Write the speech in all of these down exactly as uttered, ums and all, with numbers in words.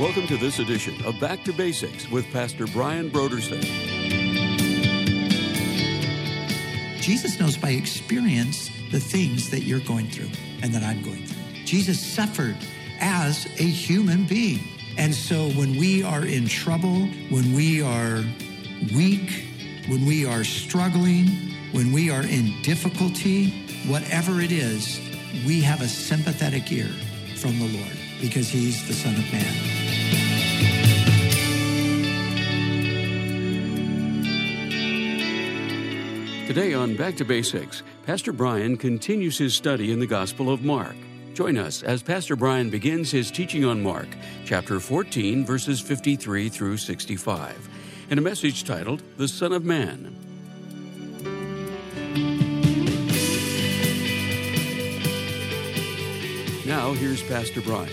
Welcome to this edition of Back to Basics with Pastor Brian Brodersen. Jesus knows by experience the things that you're going through and that I'm going through. Jesus suffered as a human being. And so when we are in trouble, when we are weak, when we are struggling, when we are in difficulty, whatever it is, we have a sympathetic ear from the Lord because he's the Son of Man. Today on Back to Basics, Pastor Brian continues his study in the Gospel of Mark. Join us as Pastor Brian begins his teaching on Mark, chapter fourteen, verses fifty-three through sixty-five, in a message titled, The Son of Man. Now, here's Pastor Brian.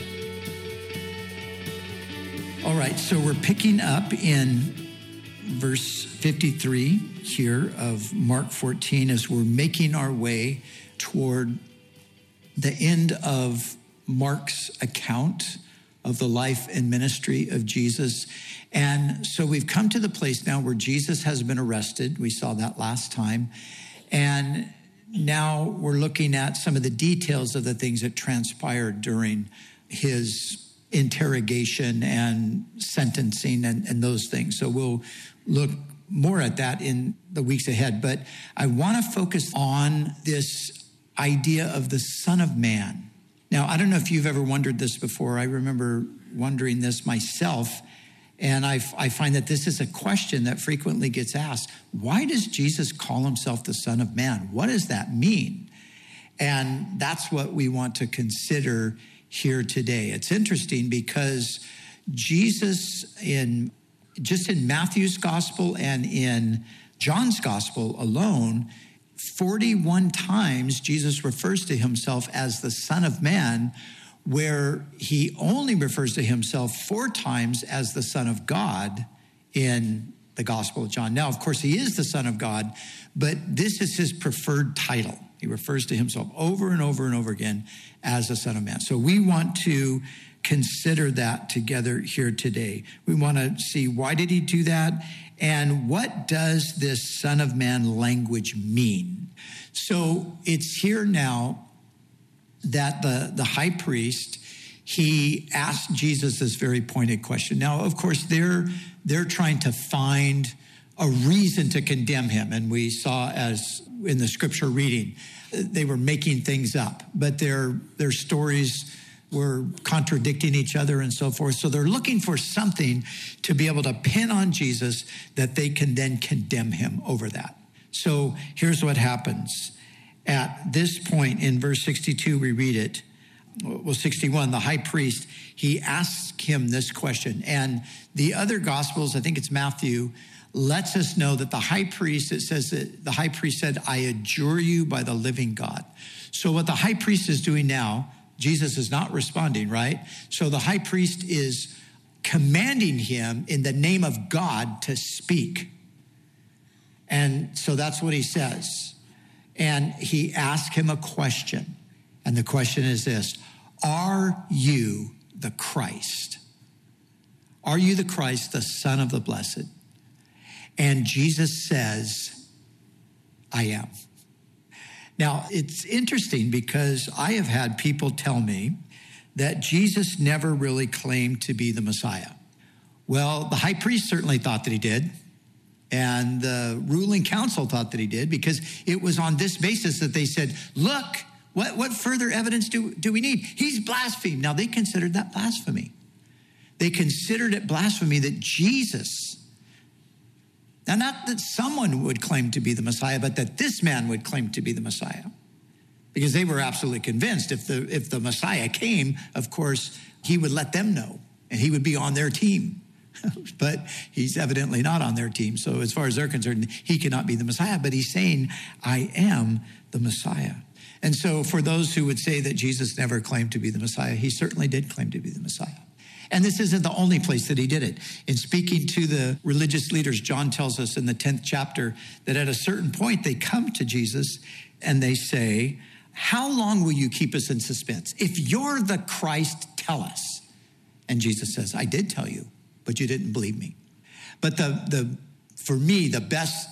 All right, so we're picking up in verse fifty-three here of Mark fourteen as we're making our way toward the end of Mark's account of the life and ministry of Jesus. And so we've come to the place now where Jesus has been arrested. We saw that last time. And now we're looking at some of the details of the things that transpired during his interrogation and sentencing and, and those things. So we'll look more at that in the weeks ahead. But I want to focus on this idea of the Son of Man. Now, I don't know if you've ever wondered this before. I remember wondering this myself. And I, I find that this is a question that frequently gets asked. Why does Jesus call himself the Son of Man? What does that mean? And that's what we want to consider here today. It's interesting because Jesus, in just in Matthew's gospel and in John's gospel alone, forty-one times Jesus refers to himself as the Son of Man, where he only refers to himself four times as the Son of God in the Gospel of John. Now, of course, he is the Son of God, but this is his preferred title. He refers to himself over and over and over again as the Son of Man. So we want to consider that together here today. We want to see, why did he do that? And what does this Son of Man language mean? So it's here now that the, the high priest, he asked Jesus this very pointed question. Now, of course, they're, they're trying to find a reason to condemn him. And we saw, as in the scripture reading, they were making things up, but their, their stories were contradicting each other and so forth. So they're looking for something to be able to pin on Jesus that they can then condemn him over that. So here's what happens. At this point in verse sixty-two, we read it. Well, sixty-one, the high priest, he asks him this question. And the other gospels, I think it's Matthew, lets us know that the high priest, it says that the high priest said, I adjure you by the living God. So what the high priest is doing now, Jesus is not responding, right? So the high priest is commanding him in the name of God to speak. And so that's what he says. And he asked him a question. And the question is this: are you the Christ? Are you the Christ, the Son of the Blessed? And Jesus says, I am. Now, it's interesting because I have had people tell me that Jesus never really claimed to be the Messiah. Well, the high priest certainly thought that he did. And the ruling council thought that he did, because it was on this basis that they said, look, what, what further evidence do, do we need? He's blasphemed. Now, they considered that blasphemy. They considered it blasphemy that Jesus, now not that someone would claim to be the Messiah, but that this man would claim to be the Messiah. Because they were absolutely convinced if the, if the Messiah came, of course, he would let them know and he would be on their team. But he's evidently not on their team. So as far as they're concerned, he cannot be the Messiah. But he's saying, I am the Messiah. And so for those who would say that Jesus never claimed to be the Messiah, he certainly did claim to be the Messiah. And this isn't the only place that he did it. In speaking to the religious leaders, John tells us in the tenth chapter that at a certain point they come to Jesus and they say, how long will you keep us in suspense? If you're the Christ, tell us. And Jesus says, I did tell you, but you didn't believe me. But the the for me, the best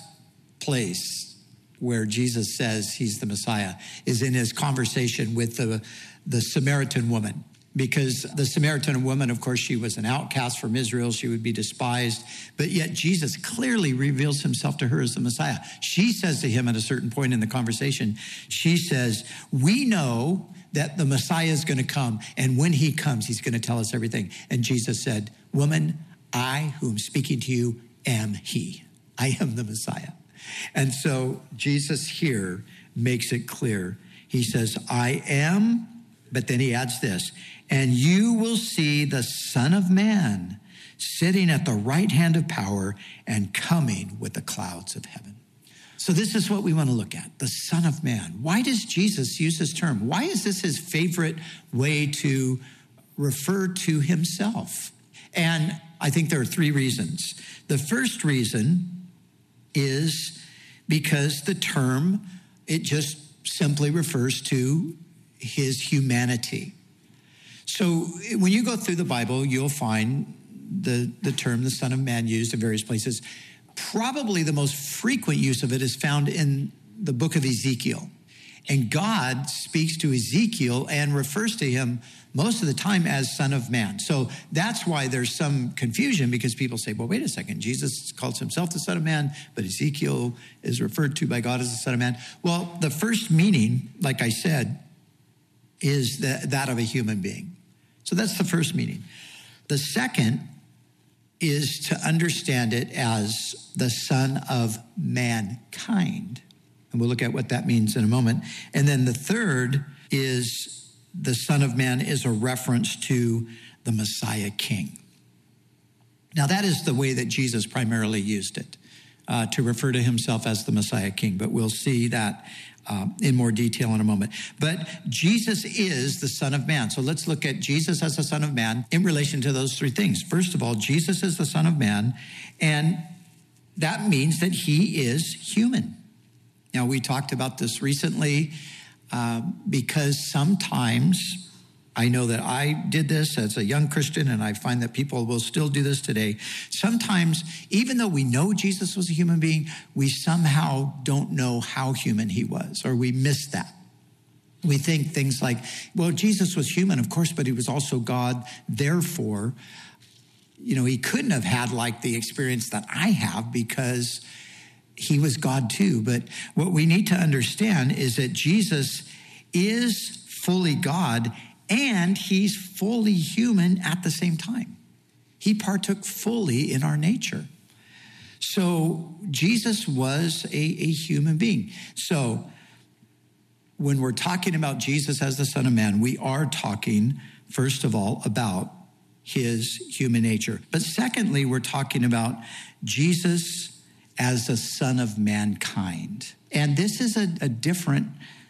place where Jesus says he's the Messiah is in his conversation with the, the Samaritan woman. Because the Samaritan woman, of course, she was an outcast from Israel. She would be despised. But yet Jesus clearly reveals himself to her as the Messiah. She says to him at a certain point in the conversation, she says, we know that the Messiah is going to come. And when he comes, he's going to tell us everything. And Jesus said, woman, I who am speaking to you am he. I am the Messiah. And so Jesus here makes it clear. He says, I am, but then he adds this, and you will see the Son of Man sitting at the right hand of power and coming with the clouds of heaven. So this is what we want to look at, the Son of Man. Why does Jesus use this term? Why is this his favorite way to refer to himself? And I think there are three reasons. The first reason is because the term, it just simply refers to his humanity. So when you go through the Bible, you'll find the, the term, the Son of Man, used in various places. Probably the most frequent use of it is found in the book of Ezekiel. And God speaks to Ezekiel and refers to him most of the time as Son of Man. So that's why there's some confusion, because people say, well, wait a second, Jesus calls himself the Son of Man, but Ezekiel is referred to by God as the Son of Man. Well, the first meaning, like I said, is the, that of a human being. So that's the first meaning. The second is to understand it as the Son of Mankind. And we'll look at what that means in a moment. And then the third is the Son of Man is a reference to the Messiah King. Now that is the way that Jesus primarily used it, uh, to refer to himself as the Messiah King. But we'll see that uh, in more detail in a moment. But Jesus is the Son of Man. So let's look at Jesus as the Son of Man in relation to those three things. First of all, Jesus is the Son of Man, and that means that he is human. Now, we talked about this recently uh, because sometimes, I know that I did this as a young Christian, and I find that people will still do this today. Sometimes, even though we know Jesus was a human being, we somehow don't know how human he was, or we miss that. We think things like, well, Jesus was human, of course, but he was also God. Therefore, you know, he couldn't have had like the experience that I have because he was God too. But what we need to understand is that Jesus is fully God and he's fully human at the same time. He partook fully in our nature. So Jesus was a, a human being. So when we're talking about Jesus as the Son of Man, we are talking, first of all, about his human nature. But secondly, we're talking about Jesus as a Son of Mankind. And this is a, a different,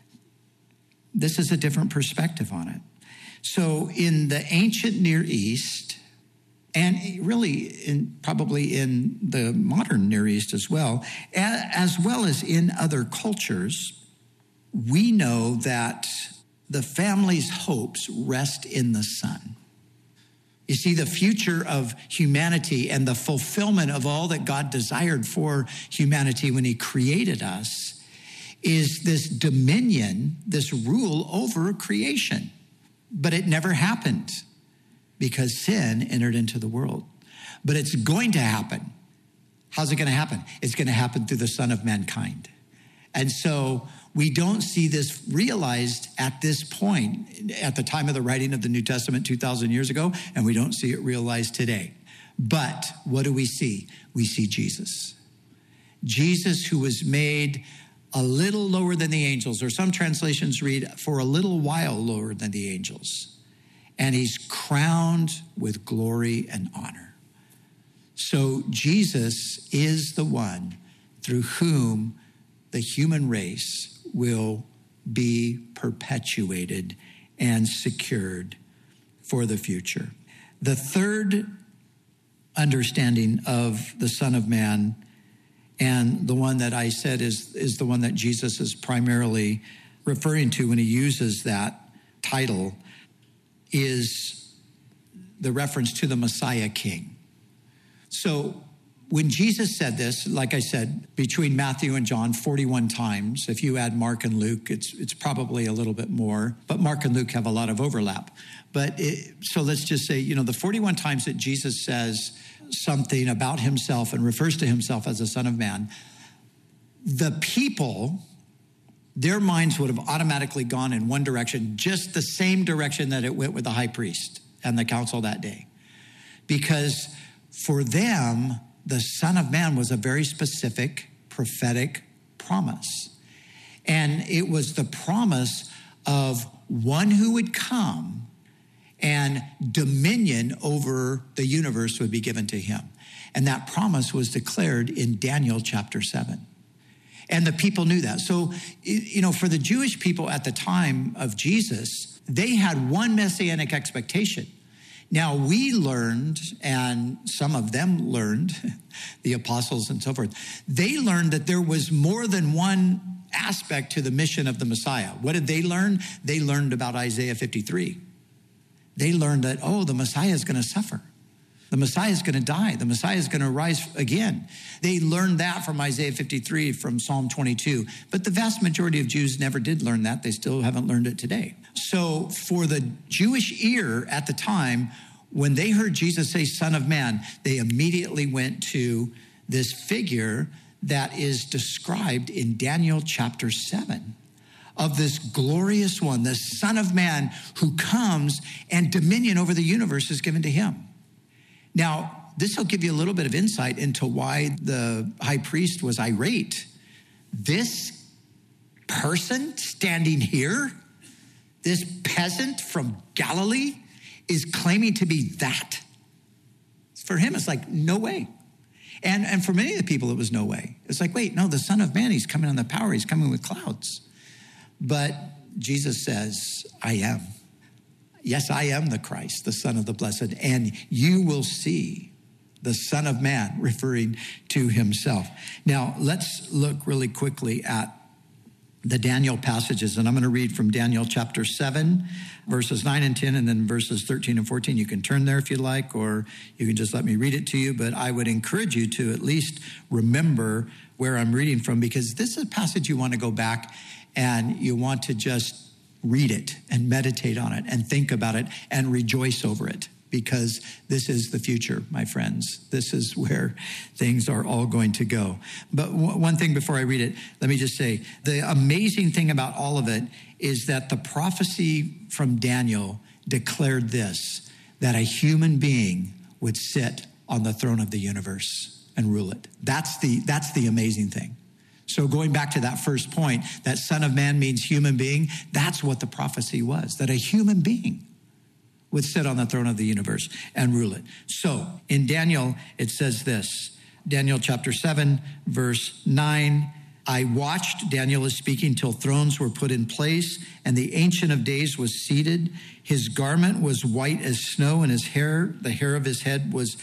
this is a different perspective on it. So in the ancient Near East, and really in probably in the modern Near East as well, as well as in other cultures, we know that the family's hopes rest in the Son. You see, the future of humanity and the fulfillment of all that God desired for humanity when he created us is this dominion, this rule over creation. But it never happened because sin entered into the world. But it's going to happen. How's it going to happen? It's going to happen through the Son of Mankind. And so we don't see this realized at this point, at the time of the writing of the New Testament two thousand years ago, and we don't see it realized today. But what do we see? We see Jesus. Jesus, who was made a little lower than the angels, or some translations read, for a little while lower than the angels. And he's crowned with glory and honor. So Jesus is the one through whom the human race will be perpetuated and secured for the future. The third understanding of the Son of Man, and the one that I said is, is the one that Jesus is primarily referring to when he uses that title, is the reference to the Messiah King. So when Jesus said this, like I said, between Matthew and John, forty-one times. If you add Mark and Luke, it's it's probably a little bit more. But Mark and Luke have a lot of overlap. But it, so let's just say, you know, the forty-one times that Jesus says something about himself and refers to himself as the Son of Man, the people, their minds would have automatically gone in one direction, just the same direction that it went with the high priest and the council that day. Because for them, the Son of Man was a very specific prophetic promise. And it was the promise of one who would come and dominion over the universe would be given to him. And that promise was declared in Daniel chapter seven. And the people knew that. So, you know, for the Jewish people at the time of Jesus, they had one messianic expectation. Now, we learned, and some of them learned, the apostles and so forth, they learned that there was more than one aspect to the mission of the Messiah. What did they learn? They learned about Isaiah fifty-three. They learned that, oh, the Messiah is going to suffer. The Messiah is going to die. The Messiah is going to rise again. They learned that from Isaiah fifty-three, from Psalm twenty-two. But the vast majority of Jews never did learn that. They still haven't learned it today. So for the Jewish ear at the time, when they heard Jesus say Son of Man, they immediately went to this figure that is described in Daniel chapter seven. Of this glorious one, the Son of Man who comes and dominion over the universe is given to him. Now, this will give you a little bit of insight into why the high priest was irate. This person standing here, this peasant from Galilee, is claiming to be that. For him, it's like, no way. And, and for many of the people, it was no way. It's like, wait, no, the Son of Man, he's coming on the power, he's coming with clouds. But Jesus says, I am. Yes, I am the Christ, the Son of the Blessed, and you will see the Son of Man, referring to himself. Now, let's look really quickly at the Daniel passages, and I'm going to read from Daniel chapter seven, verses nine and ten, and then verses thirteen and fourteen. You can turn there if you like, or you can just let me read it to you, but I would encourage you to at least remember where I'm reading from, because this is a passage you want to go back and you want to just read it and meditate on it and think about it and rejoice over it, because this is the future, my friends. This is where things are all going to go. But one thing before I read it, let me just say, the amazing thing about all of it is that the prophecy from Daniel declared this, that a human being would sit on the throne of the universe and rule it. That's the, that's the amazing thing. So going back to that first point, that Son of Man means human being, that's what the prophecy was, that a human being would sit on the throne of the universe and rule it. So in Daniel, it says this, Daniel chapter seven, verse nine, I watched, Daniel is speaking, till thrones were put in place and the Ancient of Days was seated. His garment was white as snow and his hair, the hair of his head was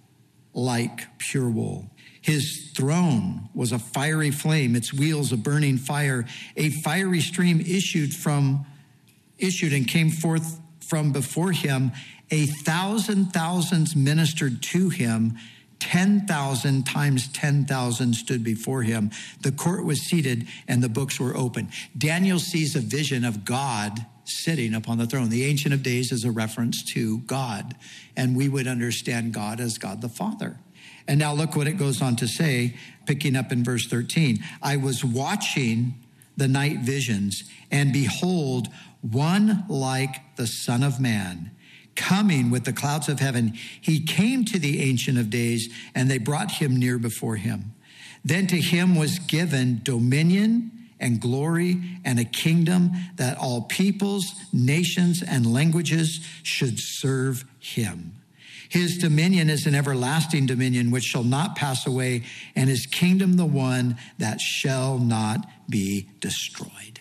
like pure wool. His throne was a fiery flame, its wheels a burning fire. A fiery stream issued from, issued and came forth from before him. A thousand thousands ministered to him. Ten thousand times ten thousand stood before him. The court was seated and the books were open. Daniel sees a vision of God sitting upon the throne. The Ancient of Days is a reference to God, and we would understand God as God the Father. And now look what it goes on to say, picking up in verse thirteen. I was watching the night visions, and behold, one like the Son of Man, coming with the clouds of heaven. He came to the Ancient of Days, and they brought him near before him. Then to him was given dominion and glory and a kingdom, that all peoples, nations, and languages should serve him. His dominion is an everlasting dominion which shall not pass away, and his kingdom the one that shall not be destroyed.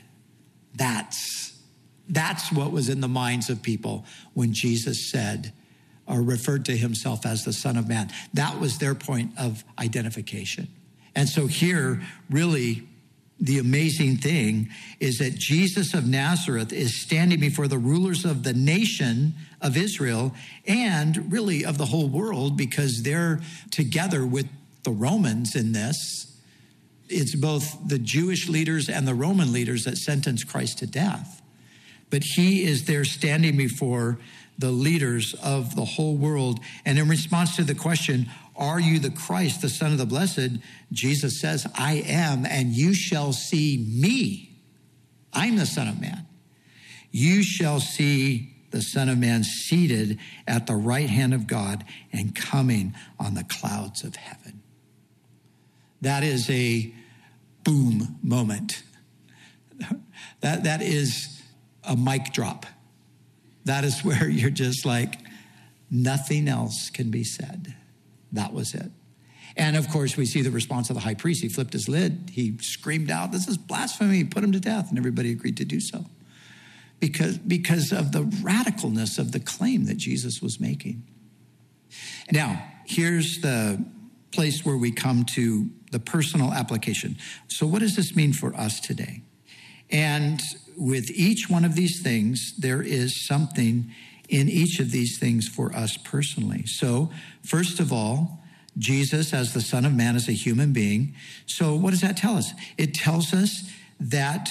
That's, that's what was in the minds of people when Jesus said, or referred to himself as the Son of Man. That was their point of identification. And so here, really, the amazing thing is that Jesus of Nazareth is standing before the rulers of the nation of Israel and really of the whole world, because they're together with the Romans in this. It's both the Jewish leaders and the Roman leaders that sentenced Christ to death. But he is there standing before the leaders of the whole world. And in response to the question, are you the Christ, the Son of the Blessed? Jesus says, I am, and you shall see me. I'm the Son of Man. You shall see the Son of Man seated at the right hand of God and coming on the clouds of heaven. That is a boom moment. That, that is a mic drop. That is where you're just like, nothing else can be said. That was it. And of course, we see the response of the high priest. He flipped his lid. He screamed out, this is blasphemy. He put him to death. And everybody agreed to do so. Because, because of the radicalness of the claim that Jesus was making. Now, here's the place where we come to the personal application. So what does this mean for us today? And with each one of these things, there is something in each of these things for us personally. So, first of all, Jesus as the Son of Man is a human being. So what does that tell us? It tells us that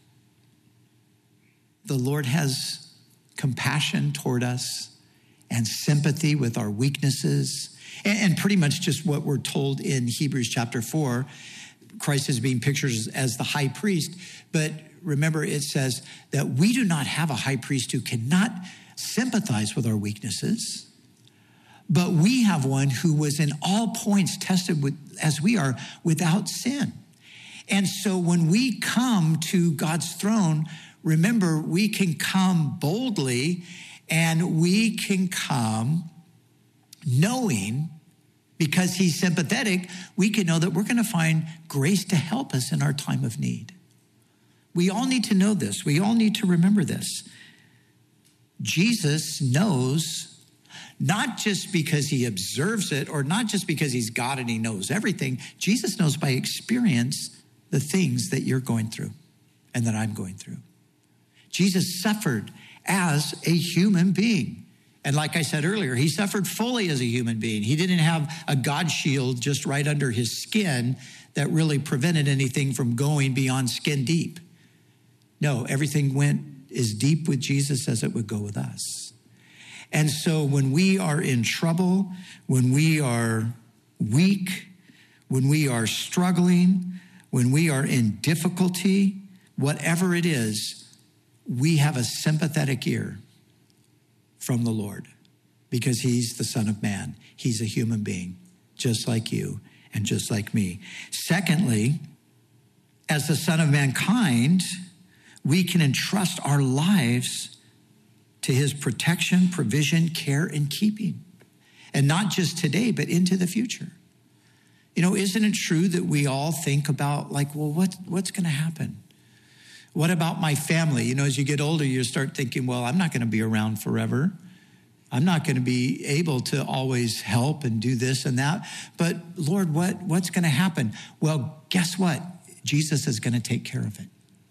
the Lord has compassion toward us and sympathy with our weaknesses. And pretty much just what we're told in Hebrews chapter four, Christ is being pictured as the high priest. But remember, it says that we do not have a high priest who cannot sympathize with our weaknesses, but we have one who was in all points tested with, as we are, without sin. And so when we come to God's throne, remember, we can come boldly and we can come knowing, because he's sympathetic, we can know that we're going to find grace to help us in our time of need. We all need to know this. We all need to remember this. Jesus knows, not just because he observes it or not just because he's God and he knows everything. Jesus knows by experience the things that you're going through and that I'm going through. Jesus suffered as a human being. And like I said earlier, he suffered fully as a human being. He didn't have a God shield just right under his skin that really prevented anything from going beyond skin deep. No, everything went as deep with Jesus as it would go with us. And so when we are in trouble, when we are weak, when we are struggling, when we are in difficulty, whatever it is, we have a sympathetic ear from the Lord, because he's the Son of Man. He's a human being, just like you and just like me. Secondly, as the Son of Mankind, we can entrust our lives to his protection, provision, care, and keeping. And not just today, but into the future. You know, isn't it true that we all think about, like, well, what, what's going to happen? What about my family? You know, as you get older, you start thinking, well, I'm not going to be around forever. I'm not going to be able to always help and do this and that. But Lord, what, what's going to happen? Well, guess what? Jesus is going to take care of it.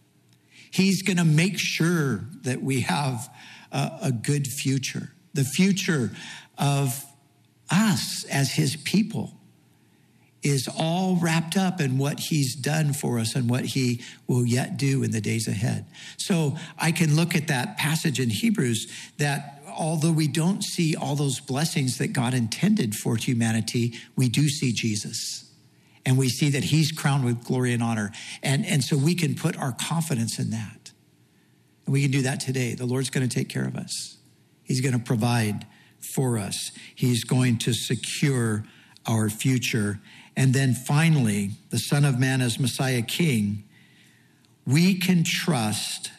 He's going to make sure that we have a, a good future, the future of us as his people is all wrapped up in what he's done for us and what he will yet do in the days ahead. So I can look at that passage in Hebrews that although we don't see all those blessings that God intended for humanity, we do see Jesus. And we see that he's crowned with glory and honor. And, and so we can put our confidence in that. And we can do that today. The Lord's going to take care of us. He's going to provide for us. He's going to secure our future. And then finally, the Son of Man as Messiah King, we can trust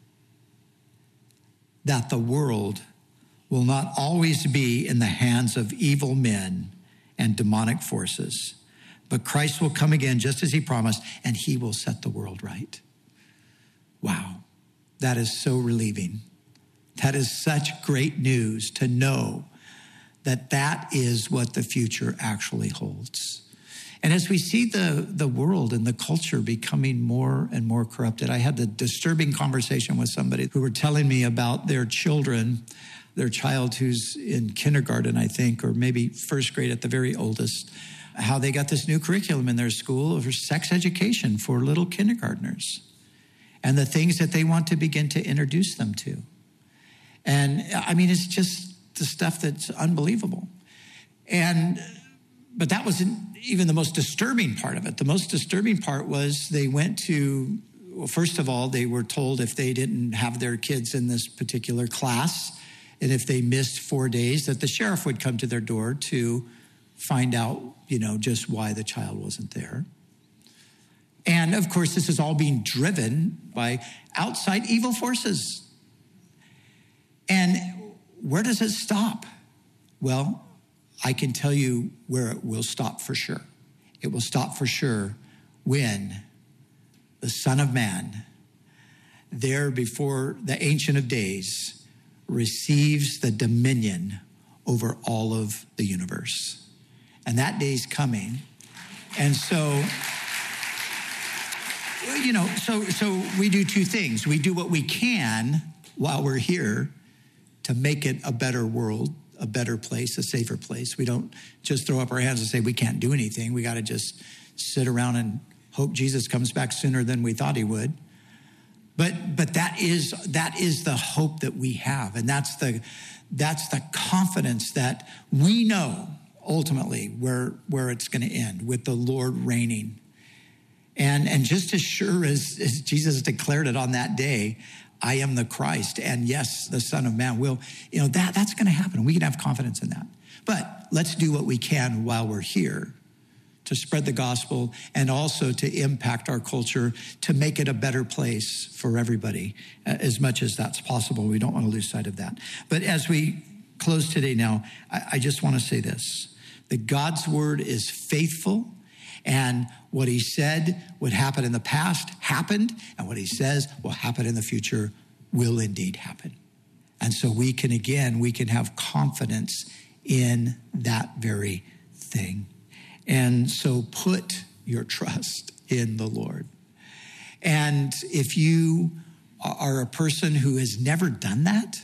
that the world will not always be in the hands of evil men and demonic forces, but Christ will come again just as he promised, and he will set the world right. Wow, that is so relieving. That is such great news to know that that is what the future actually holds. And as we see the, the world and the culture becoming more and more corrupted, I had the disturbing conversation with somebody who were telling me about their children, their child who's in kindergarten, I think, or maybe first grade at the very oldest, how they got this new curriculum in their school for sex education for little kindergartners and the things that they want to begin to introduce them to. And I mean, it's just the stuff that's unbelievable. And, but that wasn't even the most disturbing part of it. The most disturbing part was they went to, well, first of all, they were told if they didn't have their kids in this particular class, and if they missed four days, that the sheriff would come to their door to find out, you know, just why the child wasn't there. And of course, this is all being driven by outside evil forces. And where does it stop? Well, I can tell you where it will stop for sure. It will stop for sure when the Son of Man, there before the Ancient of Days, receives the dominion over all of the universe. And that day's coming. And so, you know, so so we do two things. We do what we can while we're here to make it a better world, a better place, a safer place. We don't just throw up our hands and say we can't do anything. We got to just sit around and hope Jesus comes back sooner than we thought he would. But but that is that is the hope that we have, and that's the that's the confidence that we know ultimately where where it's going to end, with the Lord reigning. And and just as sure as, as Jesus declared it on that day, I am the Christ, and yes, the Son of Man will, you know, that that's going to happen. We can have confidence in that. But let's do what we can while we're here to spread the gospel and also to impact our culture, to make it a better place for everybody, as much as that's possible. We don't want to lose sight of that. But as we close today now, I, I just want to say this, that God's word is faithful, and what he said would happen in the past happened, and what he says will happen in the future will indeed happen. And so we can, again, we can have confidence in that very thing. And so put your trust in the Lord. And if you are a person who has never done that,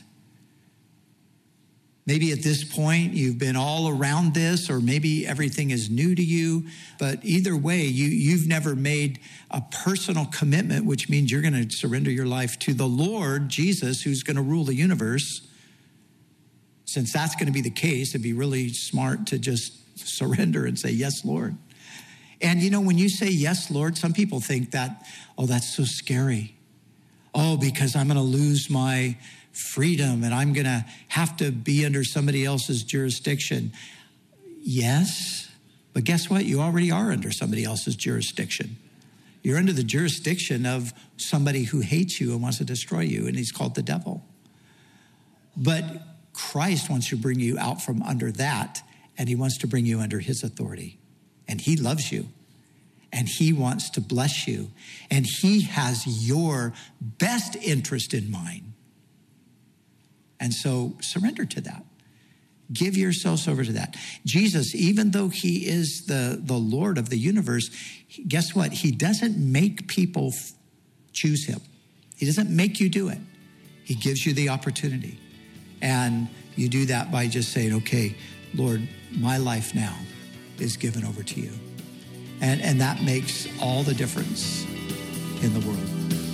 maybe at this point you've been all around this, or maybe everything is new to you, but either way, you, you've never made a personal commitment, which means you're going to surrender your life to the Lord Jesus, who's going to rule the universe. Since that's going to be the case, it'd be really smart to just surrender and say, yes, Lord. And you know, when you say, yes, Lord, some people think that, oh, that's so scary. Oh, because I'm going to lose my freedom and I'm going to have to be under somebody else's jurisdiction. Yes, but guess what? You already are under somebody else's jurisdiction. You're under the jurisdiction of somebody who hates you and wants to destroy you, and he's called the devil. But Christ wants to bring you out from under that, and he wants to bring you under his authority. And he loves you. And he wants to bless you. And he has your best interest in mind. And so surrender to that. Give yourselves over to that. Jesus, even though he is the, the Lord of the universe, guess what? He doesn't make people f- choose him. He doesn't make you do it. He gives you the opportunity. And you do that by just saying, okay, Lord, my life now is given over to you. And, and that makes all the difference in the world.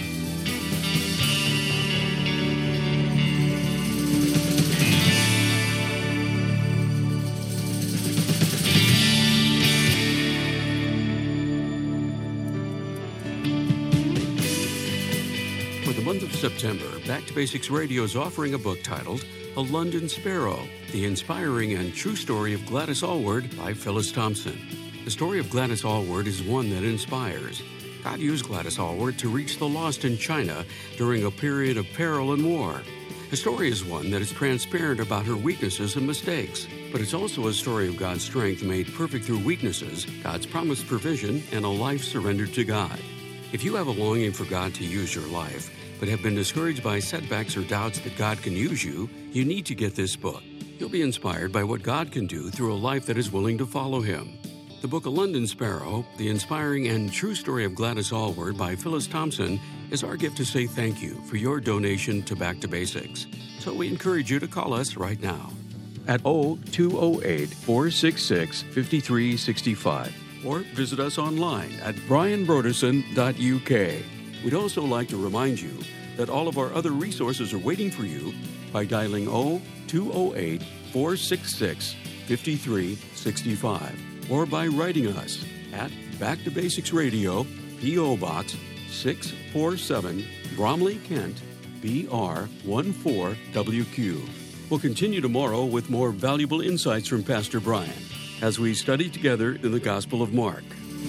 For the month of September, Back to Basics Radio is offering a book titled A London Sparrow, the inspiring and true story of Gladys Aylward by Phyllis Thompson. The story of Gladys Aylward is one that inspires. God used Gladys Aylward to reach the lost in China during a period of peril and war. The story is one that is transparent about her weaknesses and mistakes, but it's also a story of God's strength made perfect through weaknesses, God's promised provision, and a life surrendered to God. If you have a longing for God to use your life, but have been discouraged by setbacks or doubts that God can use you, you need to get this book. You'll be inspired by what God can do through a life that is willing to follow him. The book A London Sparrow, The Inspiring and True Story of Gladys Allward by Phyllis Thompson, is our gift to say thank you for your donation to Back to Basics. So we encourage you to call us right now at oh two oh eight, four six six, five three six five or visit us online at brian broderson dot u k. We'd also like to remind you that all of our other resources are waiting for you by dialing oh two oh eight, four six six, five three six five or by writing us at Back to Basics Radio, P O. Box six forty-seven, Bromley, Kent, B R one four W Q. We'll continue tomorrow with more valuable insights from Pastor Brian as we study together in the Gospel of Mark.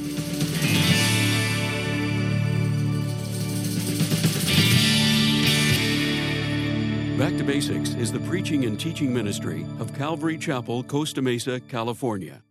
Back to Basics is the preaching and teaching ministry of Calvary Chapel, Costa Mesa, California.